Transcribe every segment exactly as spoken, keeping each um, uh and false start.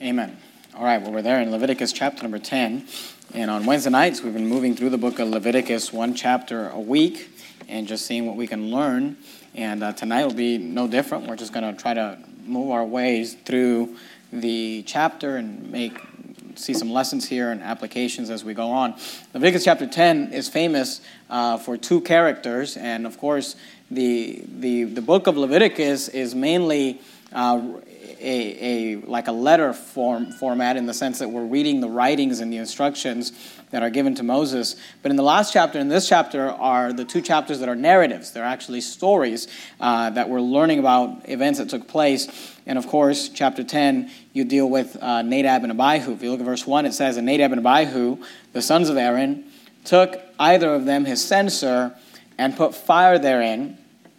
Amen. All right, well, we're there in Leviticus chapter number ten. And on Wednesday nights, we've been moving through the book of Leviticus, one chapter a week, and just seeing what we can learn. And uh, tonight will be no different. We're just going to try to move our ways through the chapter and make see some lessons here and applications as we go on. Leviticus chapter ten is famous uh, for two characters. And, of course, the the, the book of Leviticus is mainly uh, A, a like a letter form format in the sense that we're reading the writings and the instructions that are given to Moses. But in the last chapter and this chapter are the two chapters that are narratives. They're actually stories uh, that we're learning about events that took place. And of course, chapter ten, you deal with uh, Nadab and Abihu. If you look at verse one, it says, "And Nadab and Abihu, the sons of Aaron, took either of them his censer and put fire therein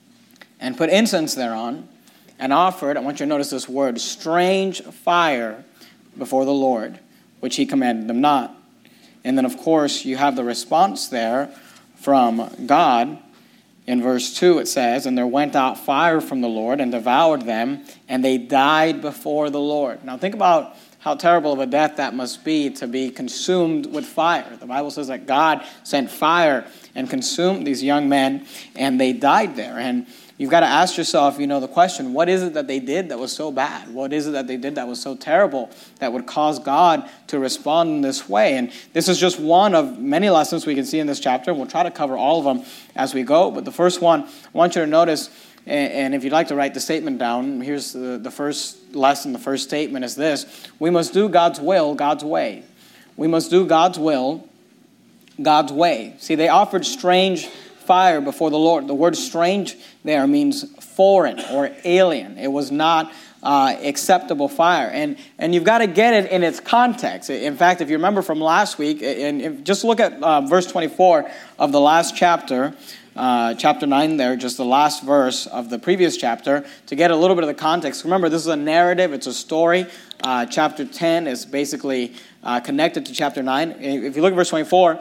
and put incense thereon, and offered," I want you to notice this word, "strange fire before the Lord, which he commanded them not." And then, of course, you have the response there from God. In verse two, it says, "And there went out fire from the Lord and devoured them, and they died before the Lord." Now, think about how terrible of a death that must be to be consumed with fire. The Bible says that God sent fire and consumed these young men, and they died there. And you've got to ask yourself, you know, the question, what is it that they did that was so bad? What is it that they did that was so terrible that would cause God to respond in this way? And this is just one of many lessons we can see in this chapter. We'll try to cover all of them as we go. But the first one, I want you to notice, and if you'd like to write the statement down, here's the, the first lesson, the first statement is this: we must do God's will, God's way. We must do God's will, God's way. See, they offered strange fire before the Lord. The word strange there means foreign or alien. It was not uh, acceptable fire. And and you've got to get it in its context. In fact, if you remember from last week, and if, just look at uh, verse twenty-four of the last chapter, uh, chapter nine there, just the last verse of the previous chapter, to get a little bit of the context. Remember, this is a narrative. It's a story. Uh, chapter ten is basically uh, connected to chapter nine. If you look at verse twenty-four,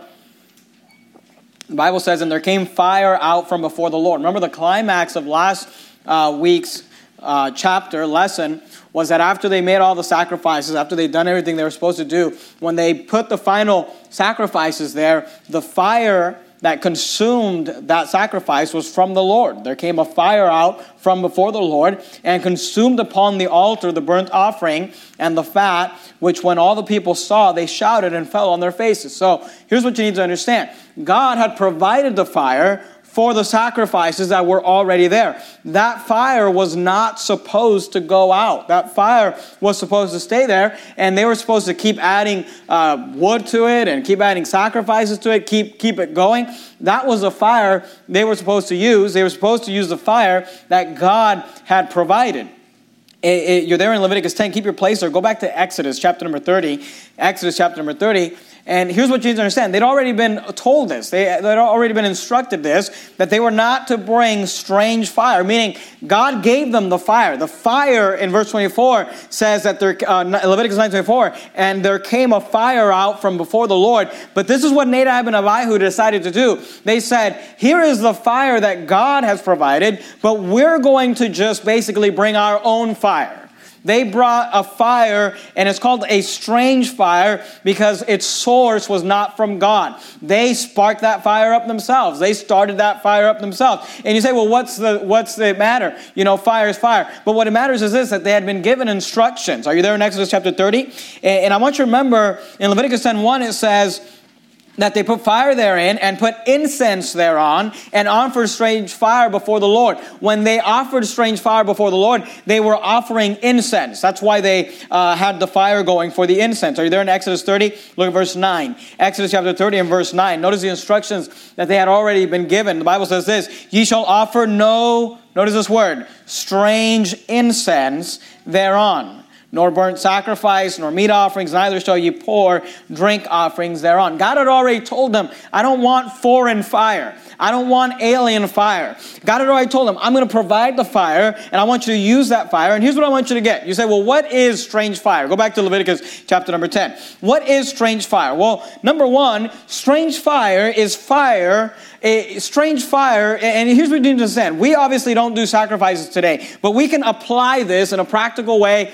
the Bible says, "And there came fire out from before the Lord." Remember, the climax of last uh, week's uh, chapter lesson was that after they made all the sacrifices, after they'd done everything they were supposed to do, when they put the final sacrifices there, the fire that consumed that sacrifice was from the Lord. There came a fire out from before the Lord and consumed upon the altar the burnt offering and the fat, which when all the people saw, they shouted and fell on their faces. So here's what you need to understand. God had provided the fire for the sacrifices that were already there. That fire was not supposed to go out. That fire was supposed to stay there, and they were supposed to keep adding uh, wood to it and keep adding sacrifices to it, keep, keep it going. That was the fire they were supposed to use. They were supposed to use the fire that God had provided. It, it, you're there in Leviticus ten. Keep your place there. Go back to Exodus chapter number thirty. Exodus chapter number thirty. And here's what you need to understand. They'd already been told this. They, they'd already been instructed this, that they were not to bring strange fire, meaning God gave them the fire. The fire in verse twenty-four says that there, uh, Leviticus nine twenty-four, "And there came a fire out from before the Lord." But this is what Nadab and Abihu decided to do. They said, here is the fire that God has provided, but we're going to just basically bring our own fire. They brought a fire, and it's called a strange fire because its source was not from God. They sparked that fire up themselves. They started that fire up themselves. And you say, well, what's the what's the matter? You know, fire is fire. But what it matters is this, that they had been given instructions. Are you there in Exodus chapter thirty? And I want you to remember, in Leviticus ten one, it says that they put fire therein and put incense thereon and offered strange fire before the Lord. When they offered strange fire before the Lord, they were offering incense. That's why they uh, had the fire going for the incense. Are you there in Exodus thirty? Look at verse nine. Exodus chapter thirty and verse nine. Notice the instructions that they had already been given. The Bible says this: "Ye shall offer no," notice this word, "strange incense thereon. Nor burnt sacrifice, nor meat offerings, neither shall ye pour drink offerings thereon." God had already told them, I don't want foreign fire. I don't want alien fire. God had already told them, I'm going to provide the fire, and I want you to use that fire. And here's what I want you to get. You say, well, what is strange fire? Go back to Leviticus chapter number ten. What is strange fire? Well, number one, strange fire is fire, a strange fire, and here's what you need to understand. We obviously don't do sacrifices today, but we can apply this in a practical way to Christianity.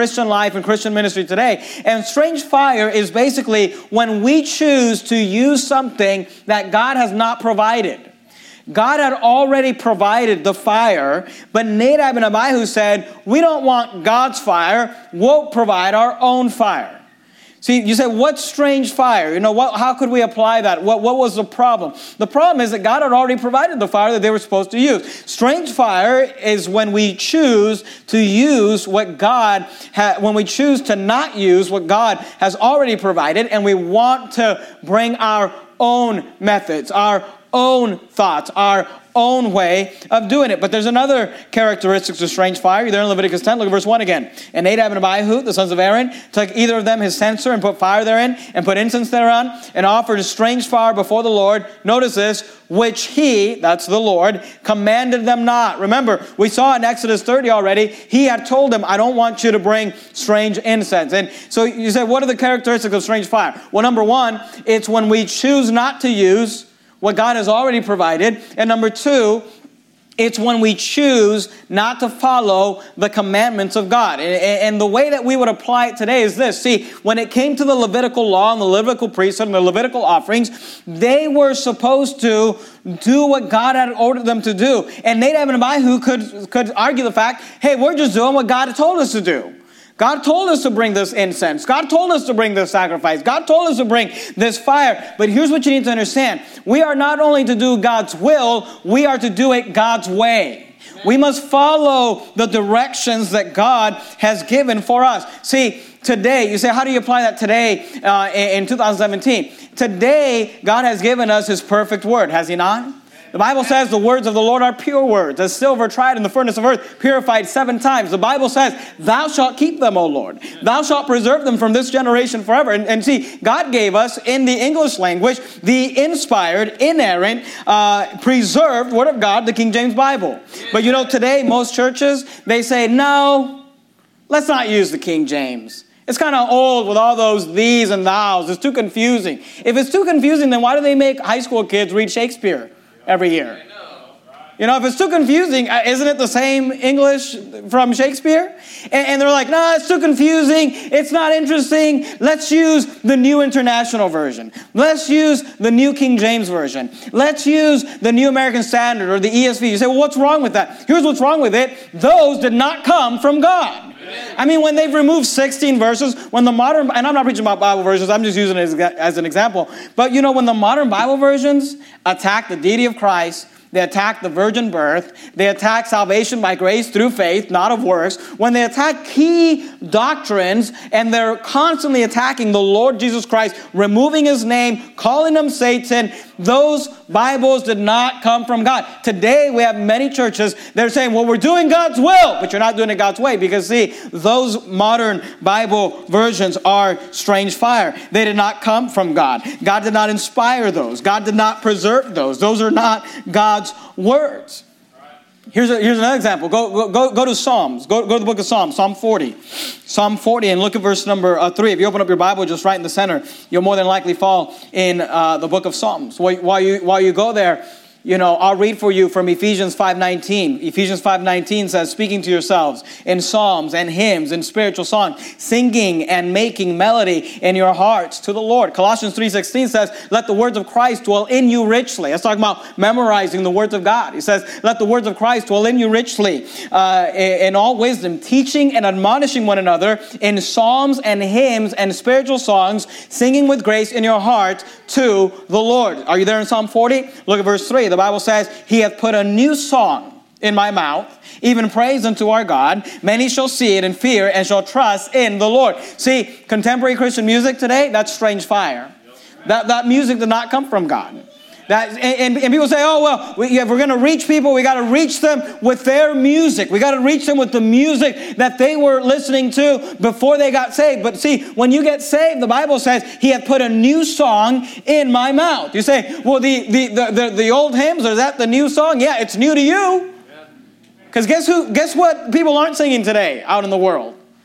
Christian life and Christian ministry today. And strange fire is basically when we choose to use something that God has not provided. God had already provided the fire, but Nadab and Abihu said, we don't want God's fire, we'll provide our own fire. See, you say, what's strange fire? You know, what, how could we apply that? What, what was the problem? The problem is that God had already provided the fire that they were supposed to use. Strange fire is when we choose to use what God, ha- when we choose to not use what God has already provided, and we want to bring our own methods, our own thoughts, our own way of doing it. But there's another characteristic of strange fire. You're there in Leviticus ten. Look at verse one again. And Nadab and Abihu, the sons of Aaron, took either of them his censer and put fire therein and put incense thereon and offered a strange fire before the Lord. Notice this, which he, that's the Lord, commanded them not. Remember, we saw in Exodus thirty already, he had told them, I don't want you to bring strange incense. And so you say, what are the characteristics of strange fire? Well, number one, it's when we choose not to use what God has already provided. And number two, it's when we choose not to follow the commandments of God. And, and the way that we would apply it today is this. See, when it came to the Levitical law and the Levitical priesthood and the Levitical offerings, they were supposed to do what God had ordered them to do. And Nadab and Abihu could, could argue the fact, hey, we're just doing what God told us to do. God told us to bring this incense. God told us to bring this sacrifice. God told us to bring this fire. But here's what you need to understand. We are not only to do God's will, we are to do it God's way. We must follow the directions that God has given for us. See, today, you say, how do you apply that today uh, in two thousand seventeen? Today, God has given us His perfect word, has He not? The Bible says the words of the Lord are pure words, as silver tried in the furnace of earth, purified seven times. The Bible says, thou shalt keep them, O Lord. Thou shalt preserve them from this generation forever. And, and see, God gave us, in the English language, the inspired, inerrant, uh, preserved Word of God, the King James Bible. But you know, today, most churches, they say, no, let's not use the King James. It's kind of old with all those these and thous. It's too confusing. If it's too confusing, then why do they make high school kids read Shakespeare every year? You know, if it's too confusing, isn't it the same English from Shakespeare? And, and they're like, no, it's too confusing. It's not interesting. Let's use the New International Version. Let's use the New King James Version. Let's use the New American Standard or the E S V. You say, well, what's wrong with that? Here's what's wrong with it. Those did not come from God. I mean, when they've removed sixteen verses, when the modern, and I'm not preaching about Bible versions, I'm just using it as, as an example. But, you know, when the modern Bible versions attack the deity of Christ, they attack the virgin birth, they attack salvation by grace through faith, not of works, when they attack key doctrines and they're constantly attacking the Lord Jesus Christ, removing His name, calling Him Satan, those Bibles did not come from God. Today we have many churches that are saying, well, we're doing God's will, but you're not doing it God's way, because see, those modern Bible versions are strange fire. They did not come from God. God did not inspire those. God did not preserve those. Those are not God's words. Here's, a, here's another example. Go, go, go to Psalms. Go, go to the book of Psalms, Psalm forty. Psalm forty, and look at verse number uh, three. If you open up your Bible just right in the center, you'll more than likely fall in uh, the book of Psalms. While, while, you, while you go there, you know, I'll read for you from Ephesians five nineteen. Ephesians five nineteen says, speaking to yourselves in psalms and hymns and spiritual songs, singing and making melody in your hearts to the Lord. Colossians three sixteen says, let the words of Christ dwell in you richly. That's talking about memorizing the words of God. He says, let the words of Christ dwell in you richly, uh, in all wisdom, teaching and admonishing one another in psalms and hymns and spiritual songs, singing with grace in your heart to the Lord. Are you there in Psalm forty? Look at verse three. The Bible says, He hath put a new song in my mouth, even praise unto our God. Many shall see it and fear and shall trust in the Lord. See, contemporary Christian music today, that's strange fire. That, that music did not come from God. That, and, and people say, oh, well, we, if we're going to reach people, we got to reach them with their music. We got to reach them with the music that they were listening to before they got saved. But see, when you get saved, the Bible says, He hath put a new song in my mouth. You say, well, the, the, the, the, the old hymns, is that the new song? Yeah, it's new to you. Because guess who? Guess what people aren't singing today out in the world?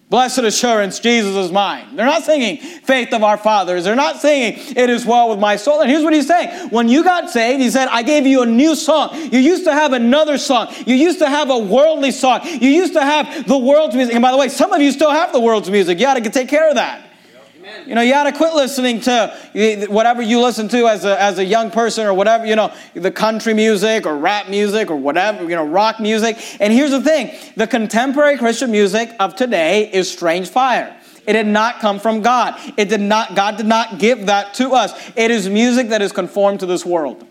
Blessed assurance, Jesus is mine. They're not singing faith of our fathers. They're not singing it is well with my soul. And here's what he's saying. When you got saved, he said, I gave you a new song. You used to have another song. You used to have a worldly song. You used to have the world's music. And by the way, some of you still have the world's music. You got to take care of that. You know, you got to quit listening to whatever you listen to as a as a young person or whatever, you know, the country music or rap music or whatever, you know, rock music. And here's the thing. The contemporary Christian music of today is strange fire. It did not come from God. It did not, God did not give that to us. It is music that is conformed to this world.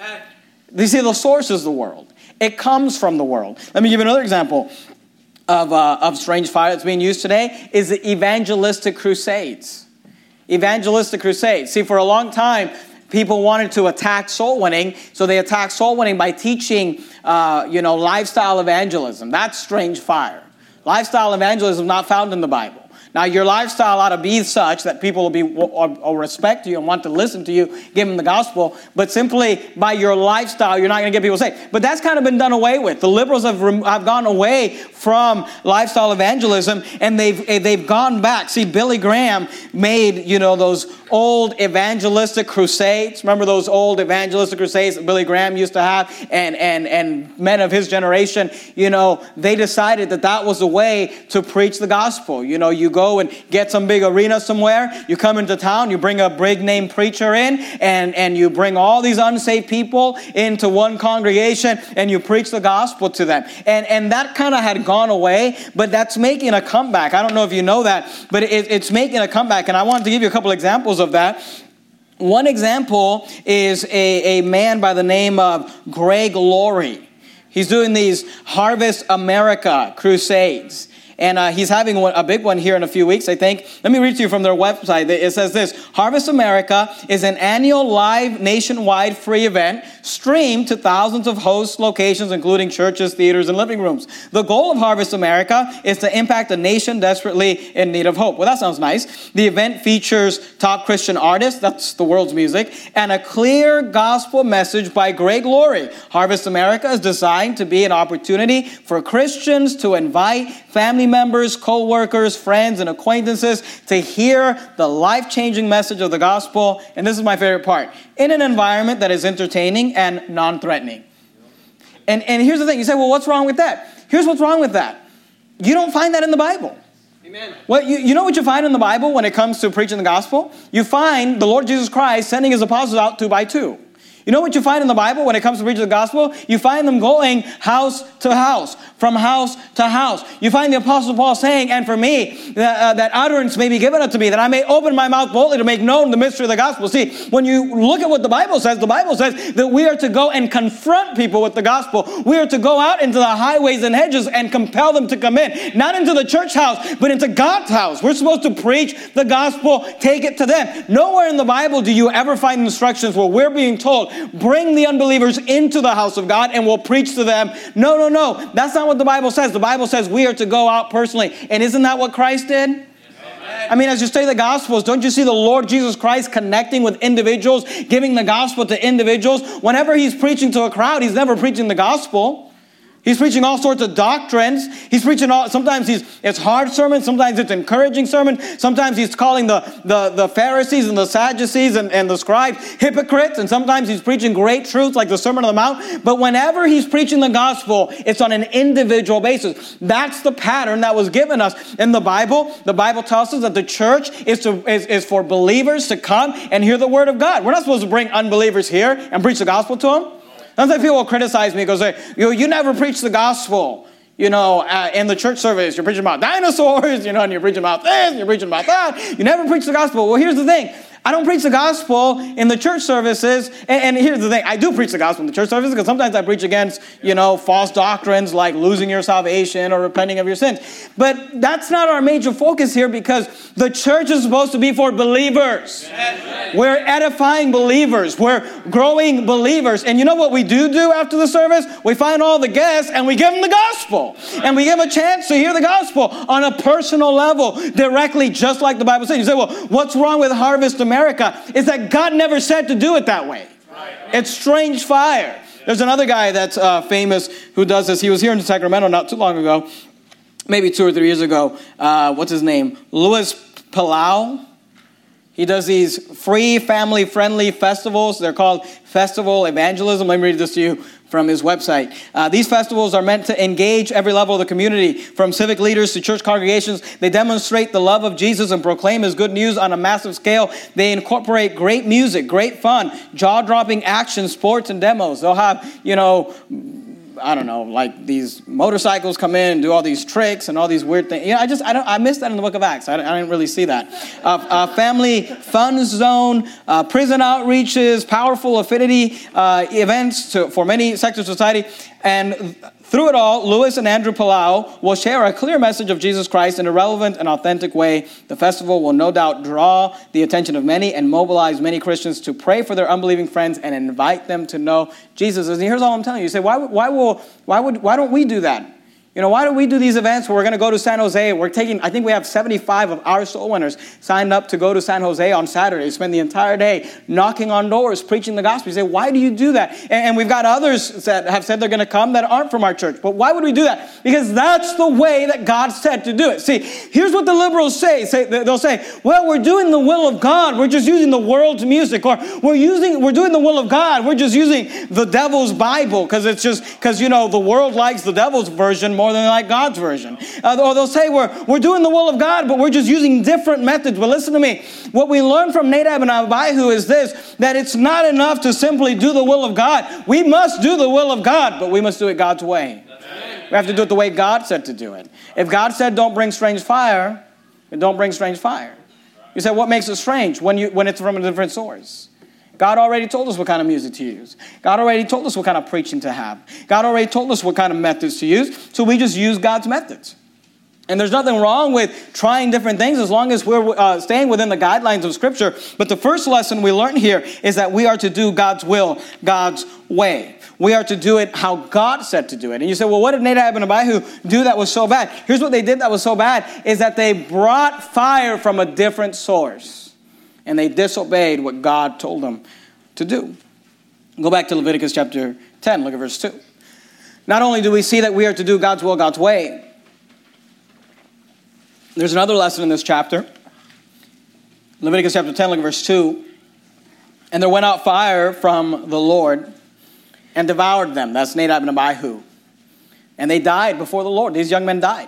You see, the source is the world. It comes from the world. Let me give you another example of, uh, of strange fire that's being used today is the evangelistic crusades. Evangelistic crusades. See, for a long time, people wanted to attack soul winning, so they attacked soul winning by teaching, uh, you know, lifestyle evangelism. That's strange fire. Lifestyle evangelism is not found in the Bible. Now, your lifestyle ought to be such that people will be will, will respect you and want to listen to you, give them the gospel. But simply by your lifestyle, you're not going to get people saved. But that's kind of been done away with. The liberals have rem- have gone away from lifestyle evangelism, and they've they've gone back. See, Billy Graham made, you know, those old evangelistic crusades. Remember those old evangelistic crusades that Billy Graham used to have, and and and men of his generation. You know, they decided that that was a way to preach the gospel. You know, you go and get some big arena somewhere. You come into town, you bring a big name preacher in, and, and you bring all these unsaved people into one congregation, and you preach the gospel to them. And, and that kind of had gone away, but that's making a comeback. I don't know if you know that, but it, it's making a comeback. And I wanted to give you a couple examples of that. One example is a, a man by the name of Greg Laurie. He's doing these Harvest America crusades. And uh, he's having one, a big one here in a few weeks, I think. Let me read to you from their website. It says this: Harvest America is an annual live nationwide free event streamed to thousands of host locations, including churches, theaters, and living rooms. The goal of Harvest America is to impact a nation desperately in need of hope. Well, that sounds nice. The event features top Christian artists, that's the world's music, and a clear gospel message by Greg Laurie. Harvest America is designed to be an opportunity for Christians to invite family members, co-workers, friends, and acquaintances to hear the life-changing message of the gospel. And this is my favorite part: in an environment that is entertaining and non-threatening. And, and here's the thing. You say, well, what's wrong with that? Here's what's wrong with that. You don't find that in the Bible. Amen. Well, you, you know what you find in the Bible when it comes to preaching the gospel? You find the Lord Jesus Christ sending his apostles out two by two. You know what you find in the Bible when it comes to preaching the gospel? You find them going house to house, from house to house. You find the Apostle Paul saying, and for me, that, uh, that utterance may be given unto me, that I may open my mouth boldly to make known the mystery of the gospel. See, when you look at what the Bible says, the Bible says that we are to go and confront people with the gospel. We are to go out into the highways and hedges and compel them to come in. Not into the church house, but into God's house. We're supposed to preach the gospel, take it to them. Nowhere in the Bible do you ever find instructions where we're being told, bring the unbelievers into the house of God and we'll preach to them. No, no, no. That's not what the Bible says. The Bible says we are to go out personally. And isn't that what Christ did? Amen. I mean, as you study the Gospels, don't you see the Lord Jesus Christ connecting with individuals, giving the gospel to individuals? Whenever he's preaching to a crowd, he's never preaching the gospel. He's preaching all sorts of doctrines. He's preaching all, sometimes he's, it's hard sermons. Sometimes it's encouraging sermon. Sometimes he's calling the, the, the Pharisees and the Sadducees and, and the scribes hypocrites. And sometimes he's preaching great truths like the Sermon on the Mount. But whenever he's preaching the gospel, it's on an individual basis. That's the pattern that was given us in the Bible. The Bible tells us that the church is, to, is, is for believers to come and hear the word of God. We're not supposed to bring unbelievers here and preach the gospel to them. Sometimes people will criticize me because they, you know, you never preach the gospel, you know, uh, in the church service. You're preaching about dinosaurs, you know, and you're preaching about this, and you're preaching about that. You never preach the gospel. Well, here's the thing. I don't preach the gospel in the church services. And, and here's the thing. I do preach the gospel in the church services because sometimes I preach against, you know, false doctrines like losing your salvation or repenting of your sins. But that's not our major focus here because the church is supposed to be for believers. Amen. We're edifying believers. We're growing believers. And you know what we do do after the service? We find all the guests and we give them the gospel. And we give them a chance to hear the gospel on a personal level directly, just like the Bible says. You say, well, what's wrong with Harvest America? America is that God never said to do it that way. Right. It's strange fire. There's another guy that's uh, famous who does this. He was here in Sacramento not too long ago. maybe two or three years ago, uh, what's his name? Louis Palau. He does these free family-friendly festivals. They're called Festival Evangelism. Let me read this to you from his website. Uh, these festivals are meant to engage every level of the community, from civic leaders to church congregations. They demonstrate the love of Jesus and proclaim his good news on a massive scale. They incorporate great music, great fun, jaw-dropping action, sports, and demos. They'll have, you know, I don't know, like these motorcycles come in and do all these tricks and all these weird things. You know, I just, I don't, I missed that in the book of Acts. I, I didn't really see that. Uh, uh, family fun zone, uh, prison outreaches, powerful affinity uh, events to, for many sectors of society. And through it all, Louis and Andrew Palau will share a clear message of Jesus Christ in a relevant and authentic way. The festival will no doubt draw the attention of many and mobilize many Christians to pray for their unbelieving friends and invite them to know Jesus. And here's all I'm telling you. You say, why, why, will, why, would, why don't we do that? You know, why don't we do these events where we're going to go to San Jose? We're taking, I think we have seventy-five of our soul winners signed up to go to San Jose on Saturday, spend the entire day knocking on doors, preaching the gospel. You say, why do you do that? And, and we've got others that have said they're going to come that aren't from our church. But why would we do that? Because that's the way that God said to do it. See, here's what the liberals say. say they'll say, well, we're doing the will of God. We're just using the world's music. Or we're using, we're doing the will of God. We're just using the devil's Bible because it's just, because, you know, the world likes the devil's version more than like God's version. Uh, or they'll say we're, we're doing the will of God, but we're just using different methods. But listen to me. What we learn from Nadab and Abihu is this, that it's not enough to simply do the will of God. We must do the will of God, but we must do it God's way. Amen. We have to do it the way God said to do it. If God said don't bring strange fire, then don't bring strange fire. You say, what makes it strange? When, you, when it's from a different source. God already told us what kind of music to use. God already told us what kind of preaching to have. God already told us what kind of methods to use. So we just use God's methods. And there's nothing wrong with trying different things as long as we're uh, staying within the guidelines of Scripture. But the first lesson we learn here is that we are to do God's will, God's way. We are to do it how God said to do it. And you say, well, what did Nadab and Abihu do that was so bad? Here's what they did that was so bad, is that they brought fire from a different source. And they disobeyed what God told them to do. Go back to Leviticus chapter ten. Look at verse two. Not only do we see that we are to do God's will, God's way. There's another lesson in this chapter. Leviticus chapter ten, look at verse two. And there went out fire from the Lord and devoured them. That's Nadab and Abihu. And they died before the Lord. These young men died.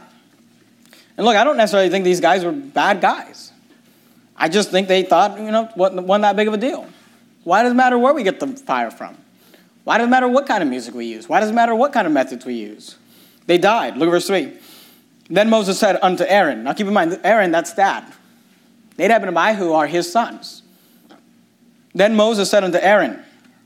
And look, I don't necessarily think these guys were bad guys. I just think they thought, you know, wasn't, wasn't that big of a deal. Why does it matter where we get the fire from? Why does it matter what kind of music we use? Why does it matter what kind of methods we use? They died. Look at verse three. Then Moses said unto Aaron. Now keep in mind, Aaron, that's dad. Nadab and Abihu are his sons. Then Moses said unto Aaron,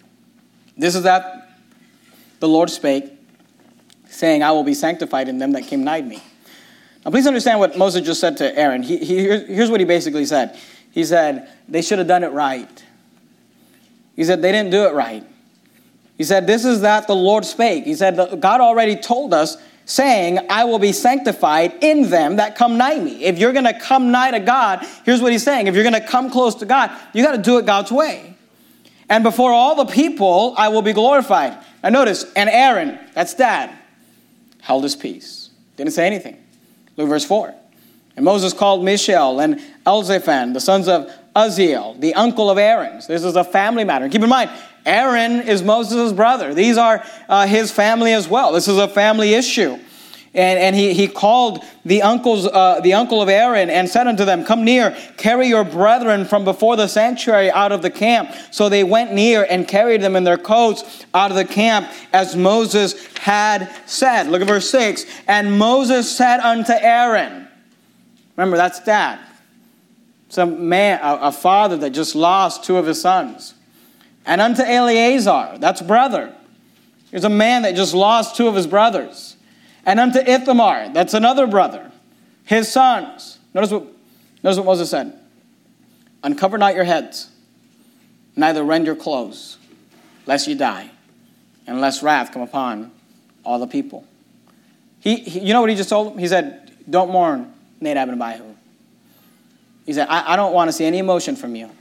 this is that the Lord spake, saying, I will be sanctified in them that came nigh me. Now, please understand what Moses just said to Aaron. He, he, here's what he basically said. He said, they should have done it right. He said, they didn't do it right. He said, this is that the Lord spake. He said, God already told us, saying, I will be sanctified in them that come nigh me. If you're going to come nigh to God, here's what he's saying. If you're going to come close to God, you got to do it God's way. And before all the people, I will be glorified. Now notice, and Aaron, that's dad, held his peace. Didn't say anything. Look at verse four. And Moses called Mishael and Elzaphan, the sons of Uzziel, the uncle of Aaron. This is a family matter. And keep in mind, Aaron is Moses' brother. These are uh, his family as well. This is a family issue. And, and he, he called the uncles, uh, the uncle of Aaron and said unto them, come near, carry your brethren from before the sanctuary out of the camp. So they went near and carried them in their coats out of the camp as Moses had said. Look at verse six. And Moses said unto Aaron, remember that's dad. Some man, a, a father that just lost two of his sons. And unto Eleazar, that's brother. Here's a man that just lost two of his brothers. And unto Ithamar, that's another brother, his sons. Notice what, notice what Moses said. Uncover not your heads, neither rend your clothes, lest ye die, and lest wrath come upon all the people. He, he you know what he just told them? He said, don't mourn Nadab and Abihu. He said, I, I don't want to see any emotion from you.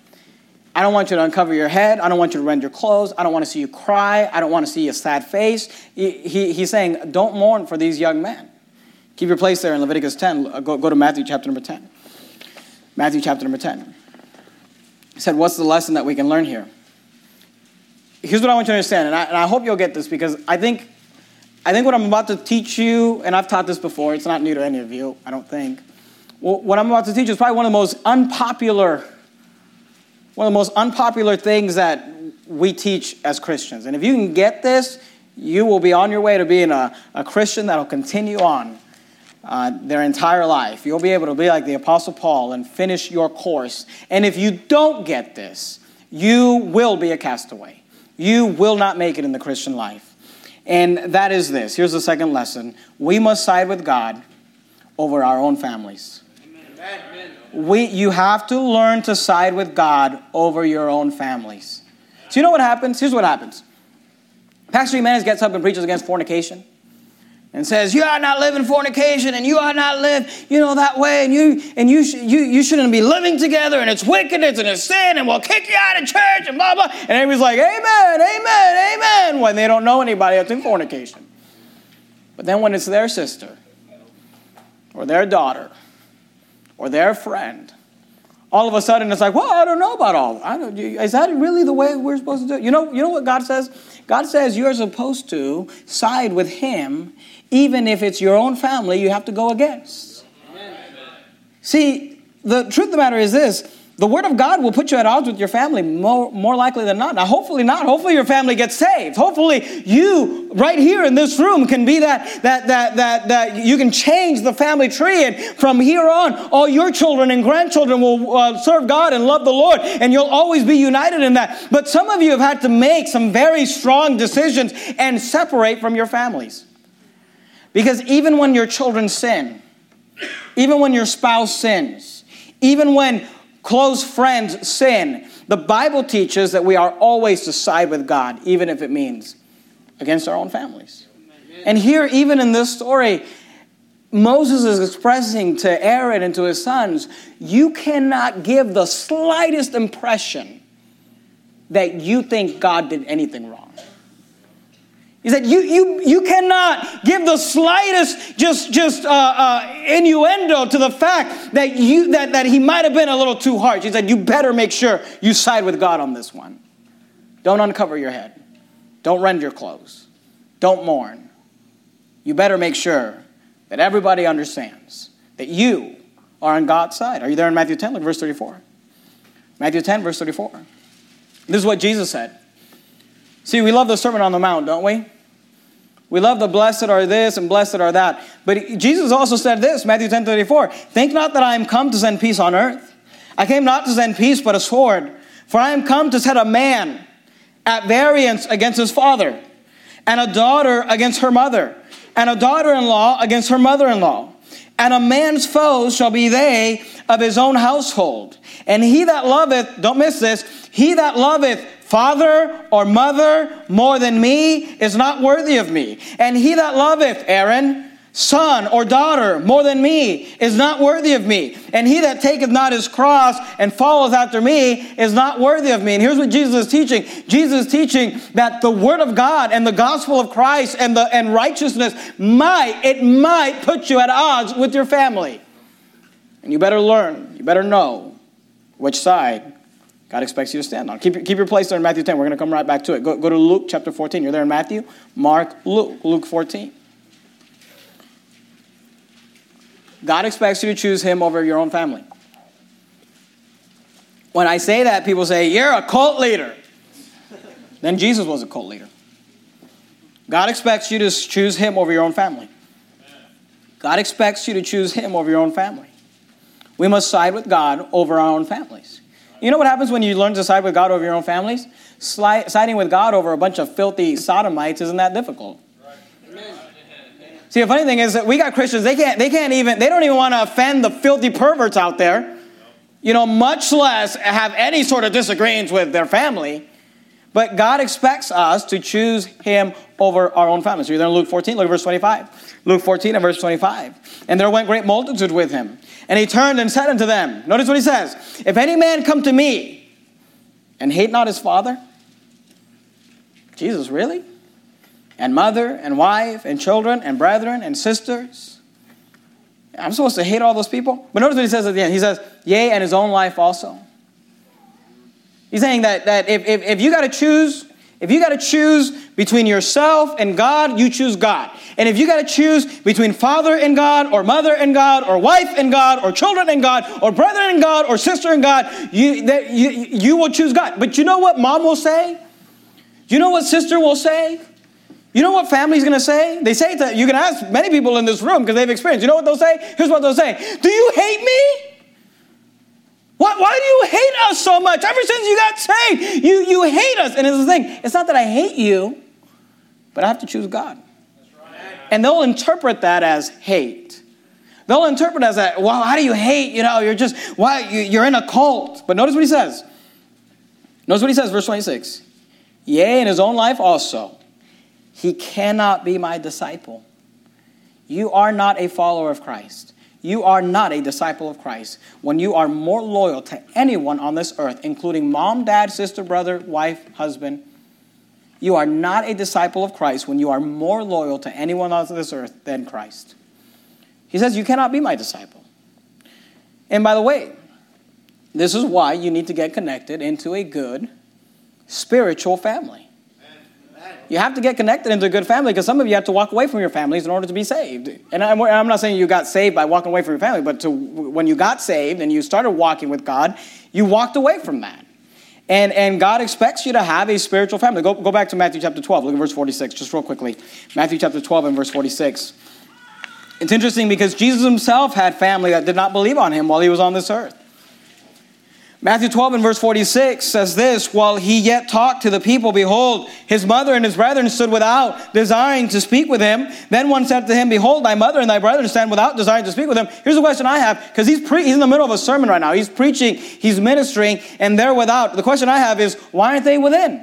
I don't want you to uncover your head. I don't want you to rend your clothes. I don't want to see you cry. I don't want to see a sad face. He, he, he's saying, don't mourn for these young men. Keep your place there in Leviticus ten. Go, go to Matthew chapter number ten. Matthew chapter number ten. He said, what's the lesson that we can learn here? Here's what I want you to understand, and I, and I hope you'll get this, because I think, I think what I'm about to teach you, and I've taught this before, it's not new to any of you, I don't think. Well, what I'm about to teach you is probably one of the most unpopular, one of the most unpopular things that we teach as Christians. And if you can get this, you will be on your way to being a, a Christian that will continue on uh, their entire life. You'll be able to be like the Apostle Paul and finish your course. And if you don't get this, you will be a castaway. You will not make it in the Christian life. And that is this. Here's the second lesson. We must side with God over our own families. Amen. We, you have to learn to side with God over your own families. So you know what happens? Here's what happens. Pastor Jimenez gets up and preaches against fornication and says, you ought not live in fornication, and you ought not live, you know, that way, and you and you sh- you you shouldn't be living together, and it's wickedness and it's sin, and we'll kick you out of church, and blah, blah. And everybody's like, amen, amen, amen, when they don't know anybody that's in fornication. But then when it's their sister or their daughter or their friend, all of a sudden it's like, well, I don't know about all. I don't, is that really the way we're supposed to do it? You know, you know what God says? God says you're supposed to side with him, even if it's your own family you have to go against. Amen. See, the truth of the matter is this. The word of God will put you at odds with your family more, more likely than not. Now, hopefully not. Hopefully your family gets saved. Hopefully you, right here in this room, can be that, that, that, that, that you can change the family tree. And from here on, all your children and grandchildren will uh, serve God and love the Lord. And you'll always be united in that. But some of you have had to make some very strong decisions and separate from your families. Because even when your children sin, even when your spouse sins, even when close friends sin, the Bible teaches that we are always to side with God, even if it means against our own families. Amen. And here, even in this story, Moses is expressing to Aaron and to his sons, you cannot give the slightest impression that you think God did anything wrong. He said, you you you cannot give the slightest just just uh, uh, innuendo to the fact that you that, that he might have been a little too harsh. He said, you better make sure you side with God on this one. Don't uncover your head. Don't rend your clothes. Don't mourn. You better make sure that everybody understands that you are on God's side. Are you there in Matthew ten? Look, verse thirty-four. Matthew ten, verse thirty-four. This is what Jesus said. See, we love the Sermon on the Mount, don't we? We love the blessed are this and blessed are that. But Jesus also said this, Matthew ten thirty-four. Think not that I am come to send peace on earth. I came not to send peace, but a sword. For I am come to set a man at variance against his father, and a daughter against her mother, and a daughter-in-law against her mother-in-law. And a man's foes shall be they of his own household. And he that loveth, don't miss this, he that loveth father or mother more than me is not worthy of me. And he that loveth, Aaron, son or daughter more than me is not worthy of me. And he that taketh not his cross and followeth after me is not worthy of me. And here's what Jesus is teaching. Jesus is teaching that the word of God and the gospel of Christ and the and righteousness might, it might put you at odds with your family. And you better learn, you better know which side God expects you to stand on. Keep, keep your place there in Matthew ten. We're going to come right back to it. Go, go to Luke chapter fourteen. You're there in Matthew, Mark, Luke, Luke fourteen. God expects you to choose him over your own family. When I say that, people say, you're a cult leader. Then Jesus was a cult leader. God expects you to choose him over your own family. God expects you to choose him over your own family. We must side with God over our own families. You know what happens when you learn to side with God over your own families? Sli- siding with God over a bunch of filthy sodomites isn't that difficult. Right. See, the funny thing is that we got Christians, they can't, they can't even, they don't even want to offend the filthy perverts out there. You know, much less have any sort of disagreements with their family. But God expects us to choose him over our own family. So you're there in Luke fourteen, look at verse twenty-five. Luke fourteen and verse twenty-five. And there went great multitude with him. And he turned and said unto them, notice what he says, if any man come to me and hate not his father, Jesus, really? And mother and wife and children and brethren and sisters, I'm supposed to hate all those people? But notice what he says at the end. He says, yea, and his own life also. He's saying that, that if, if, if you got to choose, if you got to choose between yourself and God, you choose God. And if you got to choose between father and God, or mother and God, or wife and God, or children and God, or brother and God, or sister and God, you, that, you, you will choose God. But you know what mom will say? You know what sister will say? You know what family's going to say? They say that you can ask many people in this room because they've experienced. You know what they'll say? Here's what they'll say. Do you hate me? Why, why do you hate us so much? Ever since you got saved, you, you hate us. And it's the thing. It's not that I hate you, but I have to choose God. That's right. And they'll interpret that as hate. They'll interpret it as that, well, how do you hate? You know, you're just, why, you're in a cult. But notice what he says. Notice what he says, verse twenty-six. Yea, in his own life also. He cannot be my disciple. You are not a follower of Christ. You are not a disciple of Christ when you are more loyal to anyone on this earth, including mom, dad, sister, brother, wife, husband. You are not a disciple of Christ when you are more loyal to anyone on this earth than Christ. He says, you cannot be my disciple. And by the way, this is why you need to get connected into a good spiritual family. You have to get connected into a good family because some of you have to walk away from your families in order to be saved. And I'm, I'm not saying you got saved by walking away from your family, but to, when you got saved and you started walking with God, you walked away from that. And, and God expects you to have a spiritual family. Go, go back to Matthew chapter twelve. Look at verse forty-six, just real quickly. Matthew chapter twelve and verse forty-six. It's interesting because Jesus himself had family that did not believe on him while he was on this earth. Matthew twelve and verse forty-six says this, while he yet talked to the people, behold, his mother and his brethren stood without, desiring to speak with him. Then one said to him, behold, thy mother and thy brethren stand without, desiring to speak with him. Here's a question I have, because he's, pre- he's in the middle of a sermon right now. He's preaching, he's ministering, and they're without. The question I have is, why aren't they within?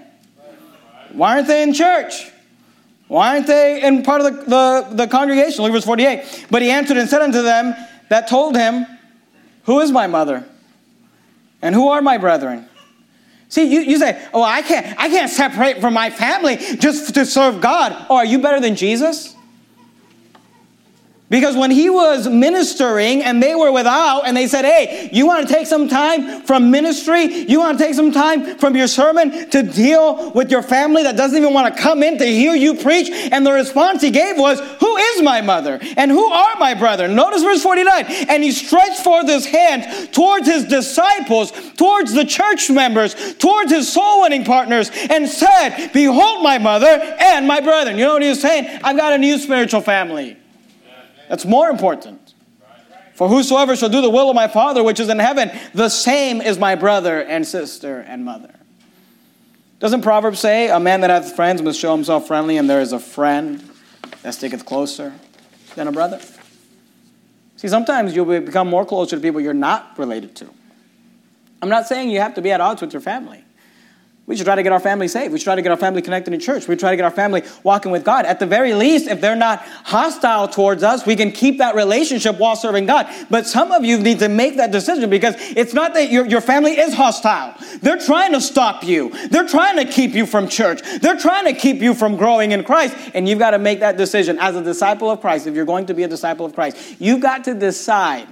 Why aren't they in church? Why aren't they in part of the, the, the congregation? Look at verse forty-eight. But he answered and said unto them that told him, who is my mother? And who are my brethren? See, you, you say, oh, I can't, I can't separate from my family just to serve God. Oh, are you better than Jesus? Because when he was ministering and they were without and they said, hey, you want to take some time from ministry? You want to take some time from your sermon to deal with your family that doesn't even want to come in to hear you preach? And the response he gave was, who is my mother? And who are my brethren? Notice verse forty-nine. And he stretched forth his hand towards his disciples, towards the church members, towards his soul winning partners, and said, behold my mother and my brethren. You know what he was saying? I've got a new spiritual family. That's more important. For whosoever shall do the will of my Father which is in heaven, the same is my brother and sister and mother. Doesn't Proverbs say, a man that hath friends must show himself friendly, and there is a friend that sticketh closer than a brother? See, sometimes you'll become more closer to people you're not related to. I'm not saying you have to be at odds with your family. We should try to get our family saved. We should try to get our family connected in church. We try to get our family walking with God. At the very least, if they're not hostile towards us, we can keep that relationship while serving God. But some of you need to make that decision, because it's not that your, your family is hostile. They're trying to stop you. They're trying to keep you from church. They're trying to keep you from growing in Christ. And you've got to make that decision. As a disciple of Christ, if you're going to be a disciple of Christ, you've got to decide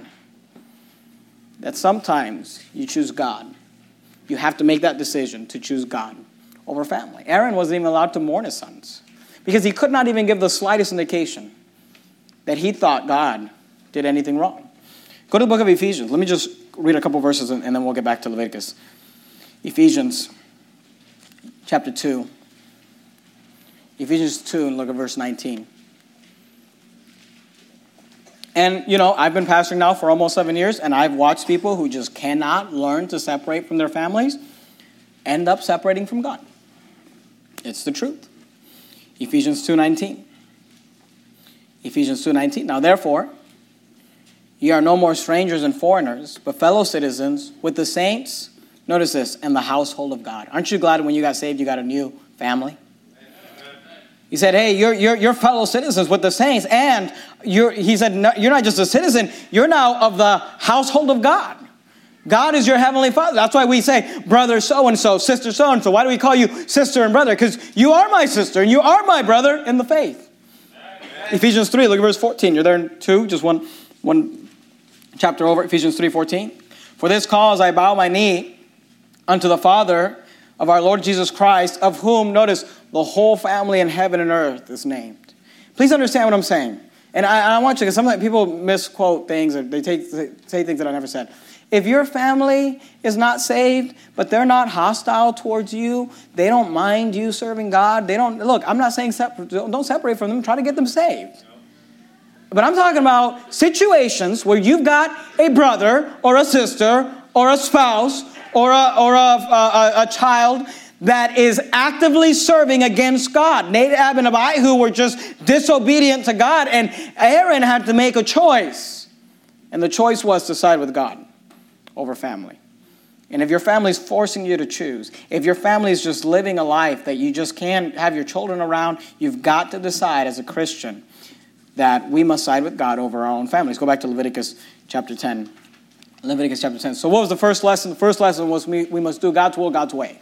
that sometimes you choose God. You have to make that decision to choose God over family. Aaron wasn't even allowed to mourn his sons because he could not even give the slightest indication that he thought God did anything wrong. Go to the book of Ephesians. Let me just read a couple verses and then we'll get back to Leviticus. Ephesians chapter two. Ephesians two, and look at verse nineteen. And, you know, I've been pastoring now for almost seven years, and I've watched people who just cannot learn to separate from their families end up separating from God. It's the truth. Ephesians two nineteen. Ephesians two nineteen. Now, therefore, ye are no more strangers and foreigners, but fellow citizens with the saints, notice this, in the household of God. Aren't you glad when you got saved you got a new family? He said, hey, you're, you're, you're fellow citizens with the saints. And you're, he said, no, you're not just a citizen. You're now of the household of God. God is your heavenly Father. That's why we say, brother so-and-so, sister so-and-so. Why do we call you sister and brother? Because you are my sister and you are my brother in the faith. Amen. Ephesians three, look at verse fourteen. You're there in two, just one, one chapter over, Ephesians three fourteen. For this cause I bow my knee unto the Father of our Lord Jesus Christ, of whom, notice, the whole family in heaven and earth is named. Please understand what I'm saying. And I, I want you, because sometimes people misquote things, or they take, they say things that I never said. If your family is not saved, but they're not hostile towards you, they don't mind you serving God, they don't, look, I'm not saying separate, don't separate from them, try to get them saved. But I'm talking about situations where you've got a brother or a sister or a spouse or a, or a, a, a child that is actively serving against God. Nadab and Abihu were just disobedient to God, and Aaron had to make a choice. And the choice was to side with God over family. And if your family's forcing you to choose, if your family's just living a life that you just can't have your children around, you've got to decide as a Christian that we must side with God over our own families. Go back to Leviticus chapter ten. Leviticus chapter ten. So what was the first lesson? The first lesson was we, we must do God's will, God's way.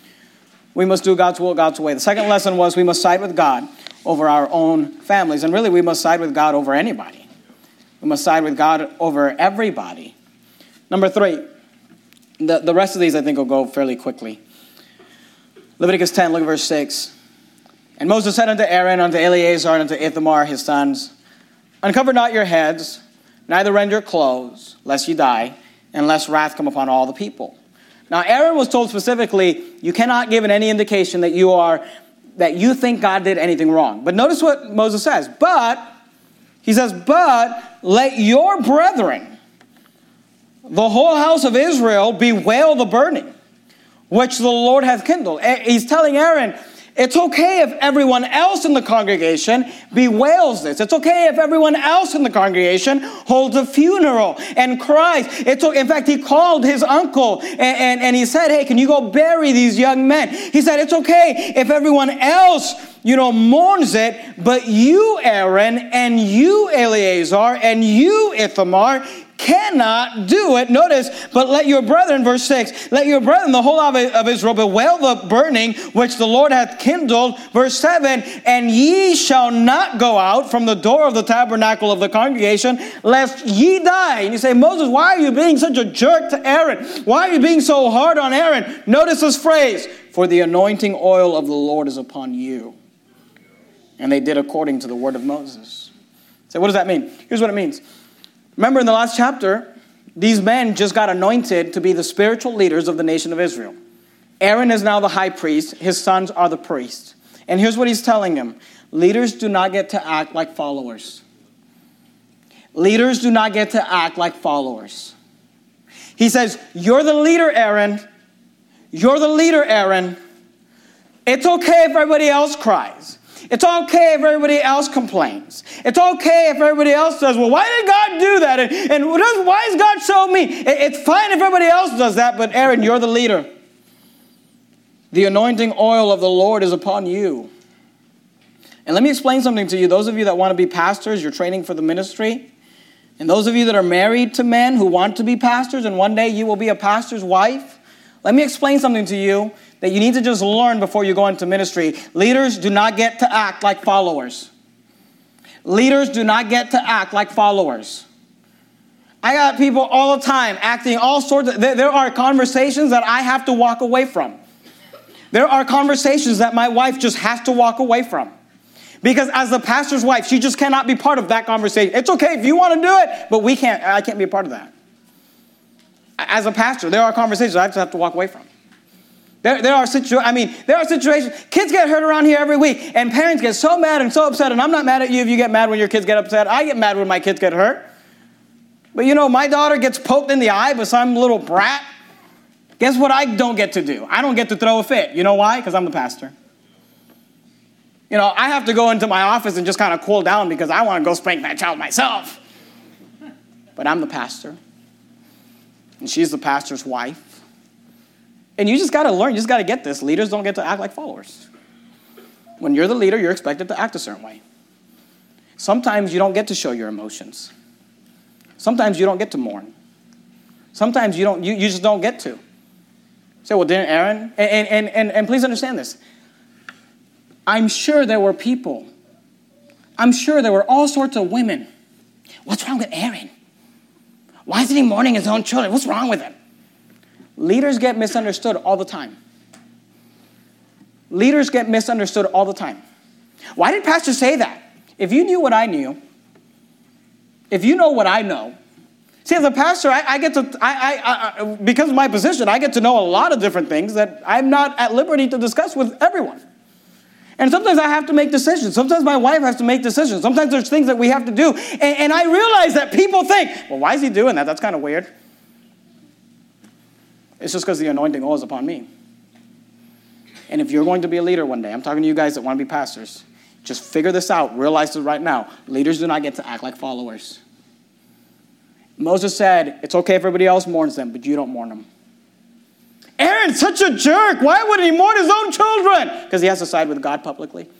We must do God's will, God's way. The second lesson was we must side with God over our own families. And really, we must side with God over anybody. We must side with God over everybody. Number three, the, the rest of these I think will go fairly quickly. Leviticus ten, look at verse six. And Moses said unto Aaron, unto Eleazar, and unto Ithamar his sons, uncover not your heads, neither rend your clothes, lest ye die, and lest wrath come upon all the people. Now Aaron was told specifically, you cannot give any indication that you are, that you think God did anything wrong. But notice what Moses says. But, he says, but let your brethren, the whole house of Israel, bewail the burning, which the Lord hath kindled. He's telling Aaron, it's okay if everyone else in the congregation bewails this. It's okay if everyone else in the congregation holds a funeral and cries. It's, in fact, he called his uncle and, and, and he said, hey, can you go bury these young men? He said, it's okay if everyone else, you know, mourns it, but you, Aaron, and you, Eleazar, and you, Ithamar, cannot do it. Notice, but let your brethren, verse six, let your brethren, the whole of Israel, bewail the burning which the Lord hath kindled. Verse seven, and ye shall not go out from the door of the tabernacle of the congregation, lest ye die. And you say, Moses, why are you being such a jerk to Aaron? Why are you being so hard on Aaron? Notice this phrase, for the anointing oil of the Lord is upon you. And they did according to the word of Moses. So what does that mean? Here's what it means. Remember in the last chapter, these men just got anointed to be the spiritual leaders of the nation of Israel. Aaron is now the high priest. His sons are the priests. And here's what he's telling them. Leaders do not get to act like followers. Leaders do not get to act like followers. He says, you're the leader, Aaron. You're the leader, Aaron. It's okay if everybody else cries. It's okay if everybody else complains. It's okay if everybody else says, well, why did God do that? And, and why is God so mean? It's fine if everybody else does that, but Aaron, you're the leader. The anointing oil of the Lord is upon you. And let me explain something to you. Those of you that want to be pastors, you're training for the ministry. And those of you that are married to men who want to be pastors, and one day you will be a pastor's wife, let me explain something to you that you need to just learn before you go into ministry. Leaders do not get to act like followers. Leaders do not get to act like followers. I got people all the time acting all sorts of... There, there are conversations that I have to walk away from. There are conversations that my wife just has to walk away from. Because as the pastor's wife, she just cannot be part of that conversation. It's okay if you want to do it, but we can't. I can't be a part of that. As a pastor, there are conversations I just have to walk away from. There, there are situ- I mean, there are situations. Kids get hurt around here every week, and parents get so mad and so upset. And I'm not mad at you if you get mad when your kids get upset. I get mad when my kids get hurt. But you know, my daughter gets poked in the eye by some little brat. Guess what I don't get to do? I don't get to throw a fit. You know why? Because I'm the pastor. You know, I have to go into my office and just kind of cool down because I want to go spank that child myself. But I'm the pastor. And she's the pastor's wife. And you just got to learn. You just got to get this. Leaders don't get to act like followers. When you're the leader, you're expected to act a certain way. Sometimes you don't get to show your emotions. Sometimes you don't get to mourn. Sometimes you don't. You, you just don't get to. Say, well, didn't Aaron? And, and, and, and please understand this. I'm sure there were people. I'm sure there were all sorts of women What's wrong with Aaron? Why isn't he mourning his own children? What's wrong with him? Leaders get misunderstood all the time. Leaders get misunderstood all the time. Why did Pastor say that? If you knew what I knew, if you know what I know, see, as a pastor, I, I get to, I, I, I, because of my position, I get to know a lot of different things that I'm not at liberty to discuss with everyone. And sometimes I have to make decisions. Sometimes my wife has to make decisions. Sometimes there's things that we have to do. And, and I realize that people think, well, why is he doing that? That's kind of weird. It's just because the anointing oil is upon me. And if you're going to be a leader one day, I'm talking to you guys that want to be pastors, just figure this out. Realize this right now. Leaders do not get to act like followers. Moses said, it's okay if everybody else mourns them, but you don't mourn them. Aaron's such a jerk. Why wouldn't he mourn his own children? Because he has to side with God publicly.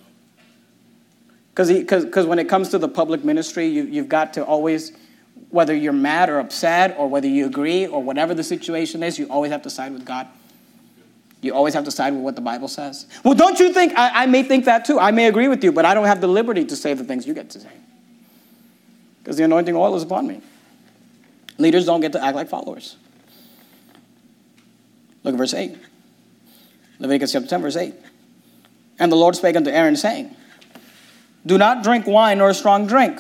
Because because when it comes to the public ministry, you, you've got to always, whether you're mad or upset or whether you agree or whatever the situation is, you always have to side with God. You always have to side with what the Bible says. Well, don't you think, I, I may think that too. I may agree with you, but I don't have the liberty to say the things you get to say. Because the anointing oil is upon me. Leaders don't get to act like followers. Look at verse eight. Leviticus chapter ten, verse eight. And the Lord spake unto Aaron, saying, do not drink wine nor strong drink,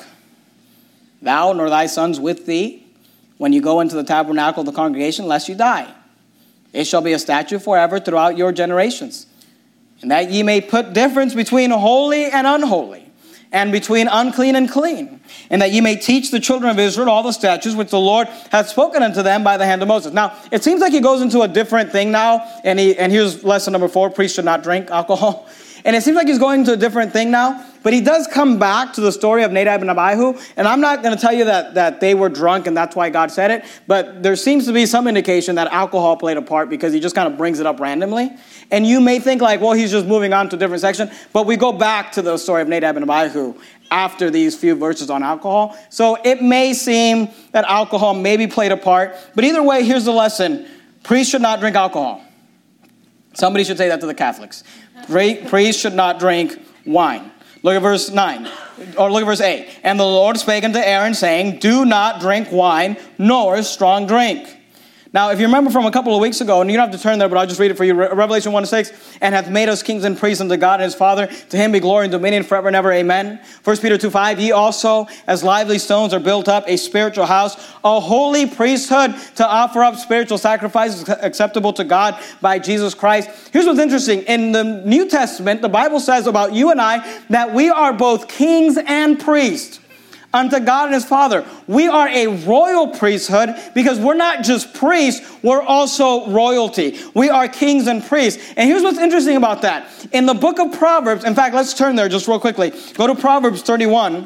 thou nor thy sons with thee, when you go into the tabernacle of the congregation, lest you die. It shall be a statute forever throughout your generations, and that ye may put difference between holy and unholy, and between unclean and clean, and that ye may teach the children of Israel all the statutes which the Lord hath spoken unto them by the hand of Moses. Now, it seems like he goes into a different thing now, and he and here's lesson number four, priests should not drink alcohol. And it seems like he's going to a different thing now, but he does come back to the story of Nadab and Abihu, and I'm not going to tell you that, that they were drunk and that's why God said it, but there seems to be some indication that alcohol played a part because he just kind of brings it up randomly. And you may think like, well, he's just moving on to a different section, but we go back to the story of Nadab and Abihu after these few verses on alcohol. So it may seem that alcohol maybe played a part, but either way, here's the lesson. Priests should not drink alcohol. Somebody should say that to the Catholics. Priests should not drink wine. Look at verse nine, or look at verse eight. And the Lord spake unto Aaron, saying, do not drink wine, nor strong drink. Now, if you remember from a couple of weeks ago, and you don't have to turn there, but I'll just read it for you. Revelation one to six. And hath made us kings and priests unto God and his Father. To him be glory and dominion forever and ever. Amen. First Peter two five. Ye also, as lively stones, are built up a spiritual house, a holy priesthood, to offer up spiritual sacrifices acceptable to God by Jesus Christ. Here's what's interesting. In the New Testament, the Bible says about you and I that we are both kings and priests unto God and his Father. We are a royal priesthood because we're not just priests, we're also royalty. We are kings and priests. And here's what's interesting about that. In the book of Proverbs, in fact, let's turn there just real quickly. Go to Proverbs thirty-one.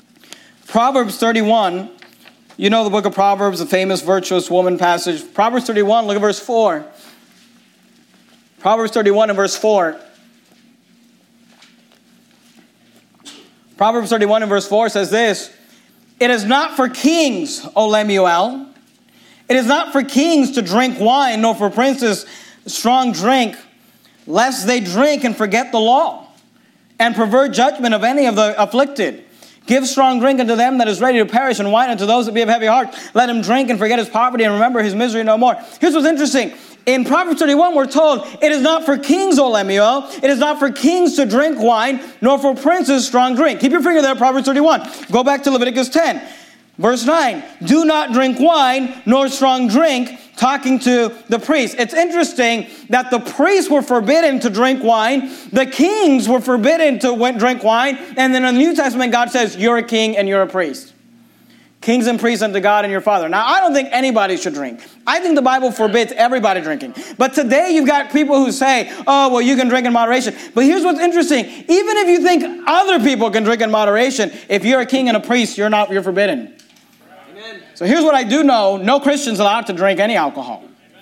Proverbs thirty-one. You know the book of Proverbs, the famous virtuous woman passage. Proverbs thirty-one, look at verse four. Proverbs thirty-one and verse four. Proverbs thirty-one and verse four says this, it is not for kings, O Lemuel. It is not for kings to drink wine, nor for princes strong drink, lest they drink and forget the law, and pervert judgment of any of the afflicted. Give strong drink unto them that is ready to perish, and wine unto those that be of heavy heart. Let him drink and forget his poverty, and remember his misery no more. Here's what's interesting. In Proverbs thirty-one, we're told, it is not for kings, O Lemuel. It is not for kings to drink wine, nor for princes strong drink. Keep your finger there, Proverbs thirty-one. Go back to Leviticus ten. Verse nine. Do not drink wine, nor strong drink, talking to the priests. It's interesting that the priests were forbidden to drink wine. The kings were forbidden to drink wine. And then in the New Testament, God says, you're a king and you're a priest. Kings and priests unto God and your Father. Now, I don't think anybody should drink. I think the Bible forbids everybody drinking. But today you've got people who say, oh, well, you can drink in moderation. But here's what's interesting. Even if you think other people can drink in moderation, if you're a king and a priest, you're not, you're forbidden. Amen. So here's what I do know. No Christian's allowed to drink any alcohol. Amen.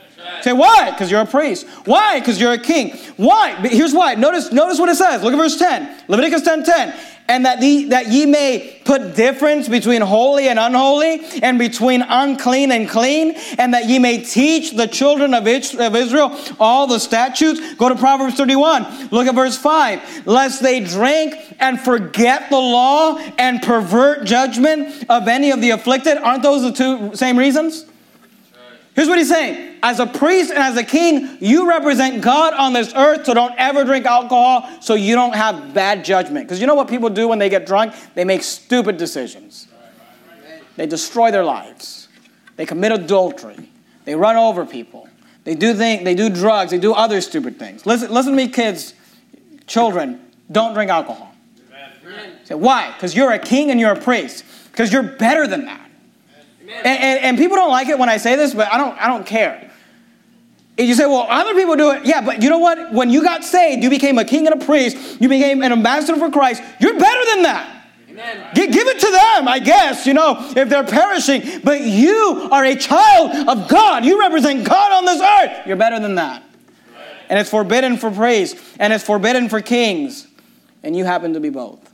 Say, why? Because you're a priest. Why? Because you're a king. Why? But here's why. Notice, notice what it says. Look at verse ten. Leviticus ten ten. And that, the, that ye may put difference between holy and unholy, and between unclean and clean, and that ye may teach the children of Israel all the statutes. Go to Proverbs thirty-one. Look at verse five. Lest they drink and forget the law and pervert judgment of any of the afflicted. Aren't those the two same reasons? Here's what he's saying. As a priest and as a king, you represent God on this earth, so don't ever drink alcohol so you don't have bad judgment. Because you know what people do when they get drunk? They make stupid decisions. They destroy their lives. They commit adultery. They run over people. They do things, they do drugs. They do other stupid things. Listen, listen to me, kids, children, don't drink alcohol. Say, why? Because you're a king and you're a priest. Because you're better than that. And, and, and people don't like it when I say this, but I don't I don't care. And you say, well, other people do it. Yeah, but you know what? When you got saved, you became a king and a priest. You became an ambassador for Christ. You're better than that. Amen. G- give it to them, I guess, you know, if they're perishing. But you are a child of God. You represent God on this earth. You're better than that. And it's forbidden for priests. And it's forbidden for kings. And you happen to be both.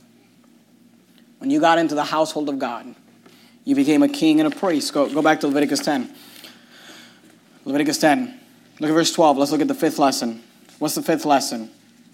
When you got into the household of God, you became a king and a priest. Go, go back to Leviticus ten. Leviticus ten. Look at verse twelve. Let's look at the fifth lesson. What's the fifth lesson?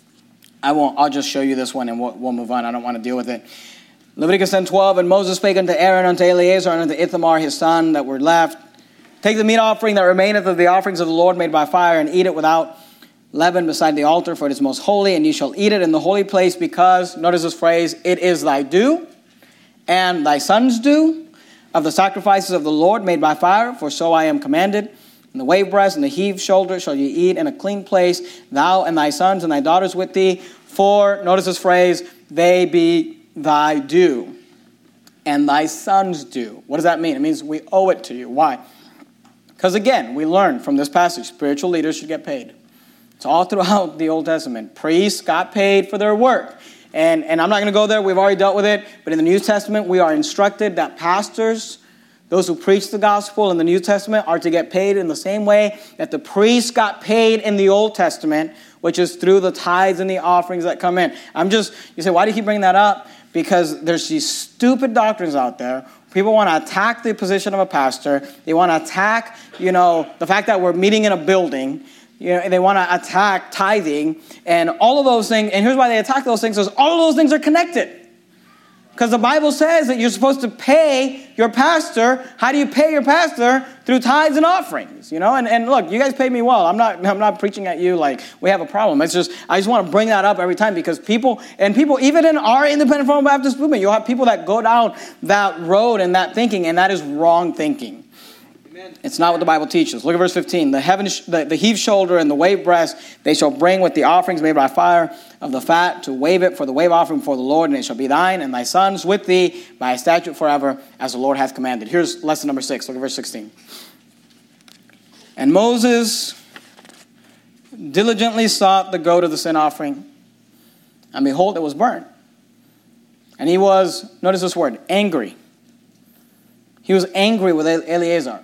I won't. I'll just show you this one and we'll, we'll move on. I don't want to deal with it. Leviticus ten twelve. And Moses spake unto Aaron, unto Eleazar, and unto Ithamar his son that were left. Take the meat offering that remaineth of the offerings of the Lord made by fire, and eat it without leaven beside the altar, for it is most holy, and ye shall eat it in the holy place, because, notice this phrase, it is thy due, and thy sons' due, of the sacrifices of the Lord made by fire, for so I am commanded. And the wave breast and the heave shoulder shall you eat in a clean place, thou and thy sons and thy daughters with thee, for, notice this phrase, they be thy due, and thy sons' due. What does that mean? It means we owe it to you. Why? Because again, we learn from this passage, spiritual leaders should get paid. It's all throughout the Old Testament. Priests got paid for their work. And, and I'm not going to go there. We've already dealt with it. But in the New Testament, we are instructed that pastors, those who preach the gospel in the New Testament, are to get paid in the same way that the priests got paid in the Old Testament, which is through the tithes and the offerings that come in. I'm just, you say, why do you keep bringing that up? Because there's these stupid doctrines out there. People want to attack the position of a pastor. They want to attack, you know, the fact that we're meeting in a building. You know, they want to attack tithing and all of those things. And here's why they attack those things, because all of those things are connected. Because the Bible says that you're supposed to pay your pastor. How do you pay your pastor? Through tithes and offerings, you know? And, and look, you guys pay me well. I'm not I'm not preaching at you like we have a problem. It's just, I just want to bring that up every time, because people, and people, even in our independent Reformed Baptist movement, you'll have people that go down that road and that thinking, and that is wrong thinking. It's not what the Bible teaches. Look at verse fifteen. The heaven, the, the heave shoulder and the wave breast, they shall bring with the offerings made by fire of the fat to wave it for the wave offering before the Lord, and it shall be thine and thy sons with thee by a statute forever, as the Lord hath commanded. Here's lesson number six. Look at verse sixteen. And Moses diligently sought the goat of the sin offering, and behold, it was burnt. And he was, notice this word, angry. He was angry with Eleazar.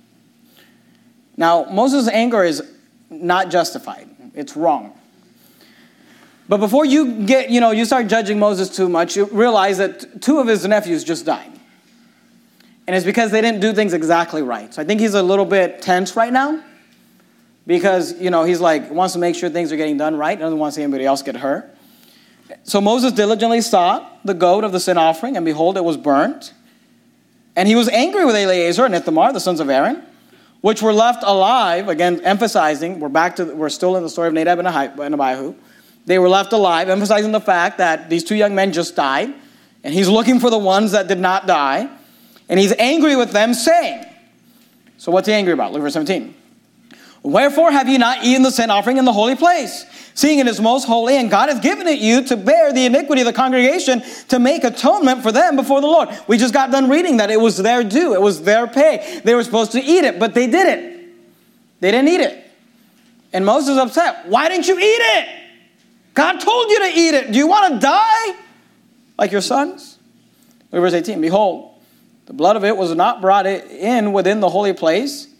Now, Moses' anger is not justified. It's wrong. But before you get, you know, you start judging Moses too much, you realize that two of his nephews just died. And it's because they didn't do things exactly right. So I think he's a little bit tense right now, because, you know, he's like, wants to make sure things are getting done right. Doesn't want to see anybody else get hurt. So Moses diligently sought the goat of the sin offering, and behold, it was burnt. And he was angry with Eleazar and Ithamar, the sons of Aaron, which were left alive, again, emphasizing, we're back to, we're still in the story of Nadab and Abihu. They were left alive, emphasizing the fact that these two young men just died, and he's looking for the ones that did not die, and he's angry with them, saying, so what's he angry about? Look at verse seventeen. Wherefore have ye not eaten the sin offering in the holy place, seeing it is most holy, and God hath given it you to bear the iniquity of the congregation, to make atonement for them before the Lord. We just got done reading that it was their due. It was their pay. They were supposed to eat it, but they didn't. They didn't eat it. And Moses is upset. Why didn't you eat it? God told you to eat it. Do you want to die like your sons? Look at verse eighteen. Behold, the blood of it was not brought in within the holy place.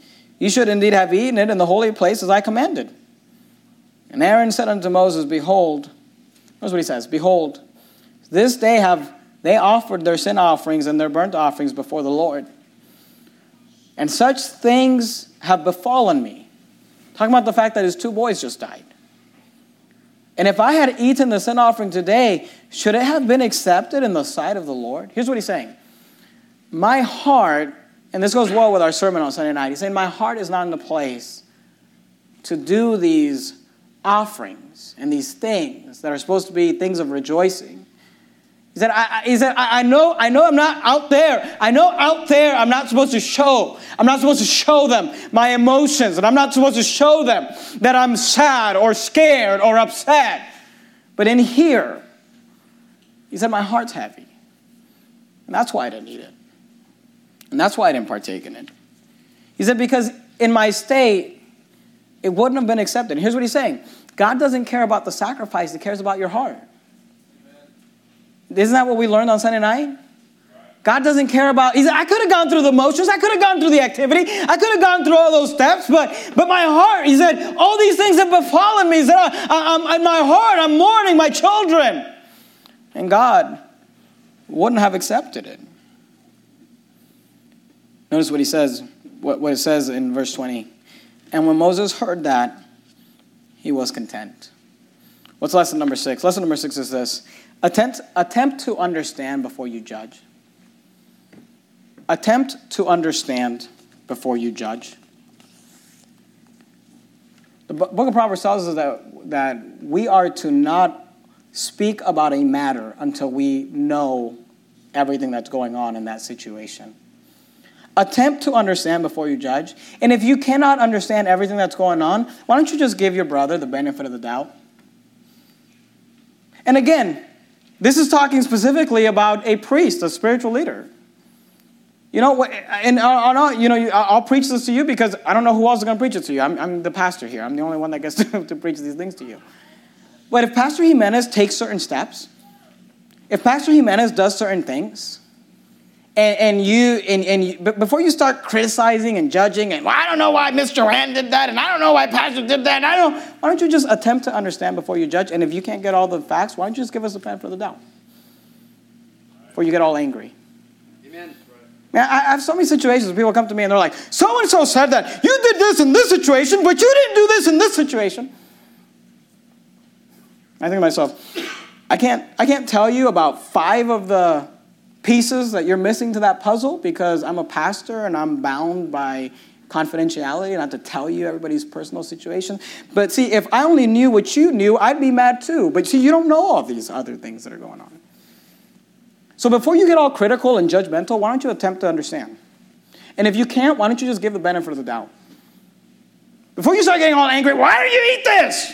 You should indeed have eaten it in the holy place as I commanded. And Aaron said unto Moses, Behold, here's what he says, Behold, this day have they offered their sin offerings and their burnt offerings before the Lord. And such things have befallen me. Talking about the fact that his two boys just died. And if I had eaten the sin offering today, should it have been accepted in the sight of the Lord? Here's what he's saying. My heart, and this goes well with our sermon on Sunday night. He's saying my heart is not in the place to do these offerings and these things that are supposed to be things of rejoicing. He said, I, I, he said, I, I know, I know I'm not out there. I know out there I'm not supposed to show. I'm not supposed to show them my emotions. And I'm not supposed to show them that I'm sad or scared or upset. But in here, he said, my heart's heavy. And that's why I didn't eat it. And that's why I didn't partake in it. He said, because in my state, it wouldn't have been accepted. And here's what he's saying. God doesn't care about the sacrifice. He cares about your heart. Isn't that what we learned on Sunday night? God doesn't care about, he said, I could have gone through the motions. I could have gone through the activity. I could have gone through all those steps. But but my heart, he said, all these things have befallen me. He said, I, I, I'm, in my heart, I'm mourning my children. And God wouldn't have accepted it. Notice what he says, what, what it says in verse twenty. And when Moses heard that, he was content. What's lesson number six? Lesson number six is this. Attempt, attempt to understand before you judge. Attempt to understand before you judge. The book of Proverbs tells us that, that we are to not speak about a matter until we know everything that's going on in that situation. Attempt to understand before you judge. And if you cannot understand everything that's going on, why don't you just give your brother the benefit of the doubt? And again, this is talking specifically about a priest, a spiritual leader. You know, and I'll, you know, I'll preach this to you because I don't know who else is going to preach it to you. I'm, I'm the pastor here. I'm the only one that gets to, to preach these things to you. But if Pastor Jimenez takes certain steps, if Pastor Jimenez does certain things, and, and you, and, and you, but before you start criticizing and judging, and well, I don't know why Mister Rand did that, and I don't know why Pastor did that, and I don't, why don't you just attempt to understand before you judge? And if you can't get all the facts, why don't you just give us the benefit of the doubt before you get all angry? Amen. Man, I have so many situations where people come to me and they're like, so-and-so said that you did this in this situation, but you didn't do this in this situation. I think to myself, I can't, I can't tell you about five of the pieces that you're missing to that puzzle because I'm a pastor and I'm bound by confidentiality not to tell you everybody's personal situation. But see, if I only knew what you knew, I'd be mad too. But see, you don't know all these other things that are going on. So before you get all critical and judgmental, why don't you attempt to understand? And if you can't, why don't you just give the benefit of the doubt? Before you start getting all angry, why do you eat this?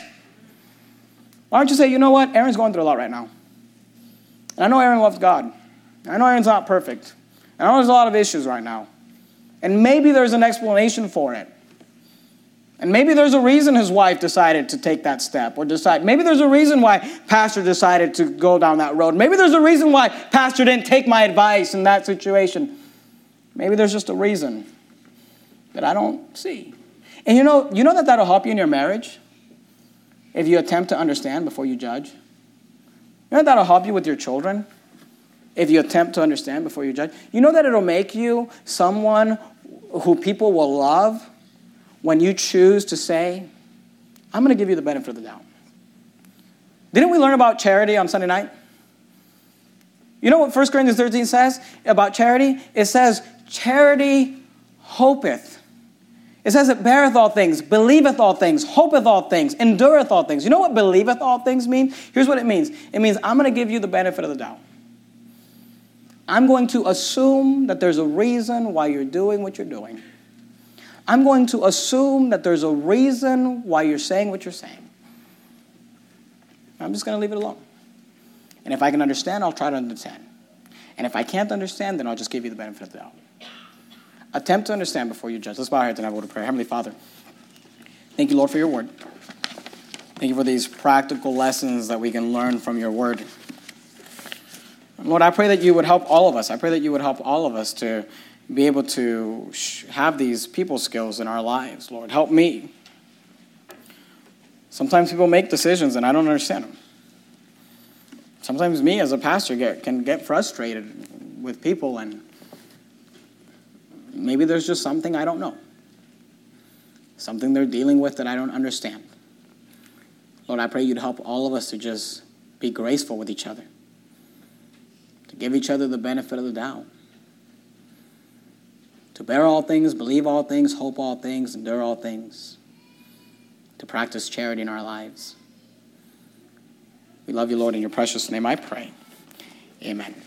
Why don't you say, you know what? Aaron's going through a lot right now. And I know Aaron loves God. I know Aaron's not perfect. I know there's a lot of issues right now. And maybe there's an explanation for it. And maybe there's a reason his wife decided to take that step or decide. Maybe there's a reason why Pastor decided to go down that road. Maybe there's a reason why Pastor didn't take my advice in that situation. Maybe there's just a reason that I don't see. And you know, you know that that'll help you in your marriage if you attempt to understand before you judge. You know that that'll help you with your children if you attempt to understand before you judge. You know that it'll make you someone who people will love when you choose to say, I'm going to give you the benefit of the doubt. Didn't we learn about charity on Sunday night? You know what First Corinthians thirteen says about charity? It says, charity hopeth. It says it beareth all things, believeth all things, hopeth all things, endureth all things. You know what believeth all things mean? Here's what it means. It means I'm going to give you the benefit of the doubt. I'm going to assume that there's a reason why you're doing what you're doing. I'm going to assume that there's a reason why you're saying what you're saying. I'm just going to leave it alone. And if I can understand, I'll try to understand. And if I can't understand, then I'll just give you the benefit of the doubt. Attempt to understand before you judge. Let's bow our heads and have a word of prayer. Heavenly Father, thank you, Lord, for your word. Thank you for these practical lessons that we can learn from your word. Lord, I pray that you would help all of us. I pray that you would help all of us to be able to sh- have these people skills in our lives. Lord, help me. Sometimes people make decisions and I don't understand them. Sometimes me as a pastor get, can get frustrated with people, and maybe there's just something I don't know. Something they're dealing with that I don't understand. Lord, I pray you'd help all of us to just be graceful with each other. To give each other the benefit of the doubt. To bear all things, believe all things, hope all things, endure all things. To practice charity in our lives. We love you, Lord, in your precious name I pray. Amen.